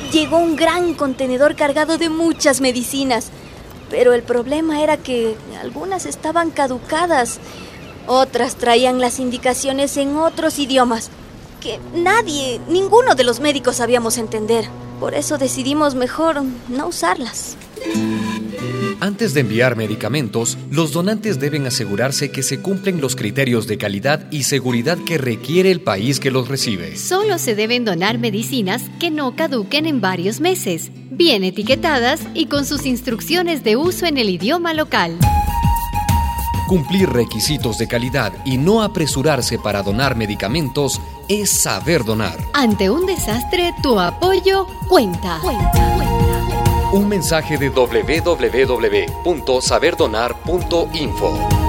llegó un gran contenedor cargado de muchas medicinas. Pero el problema era que algunas estaban caducadas. Otras traían las indicaciones en otros idiomas que ninguno de los médicos sabíamos entender. Por eso decidimos mejor no usarlas. Antes de enviar medicamentos, los donantes deben asegurarse que se cumplen los criterios de calidad y seguridad que requiere el país que los recibe. Solo se deben donar medicinas que no caduquen en varios meses, bien etiquetadas y con sus instrucciones de uso en el idioma local. Cumplir requisitos de calidad y no apresurarse para donar medicamentos es saber donar. Ante un desastre, tu apoyo cuenta. Un mensaje de www.saberdonar.info.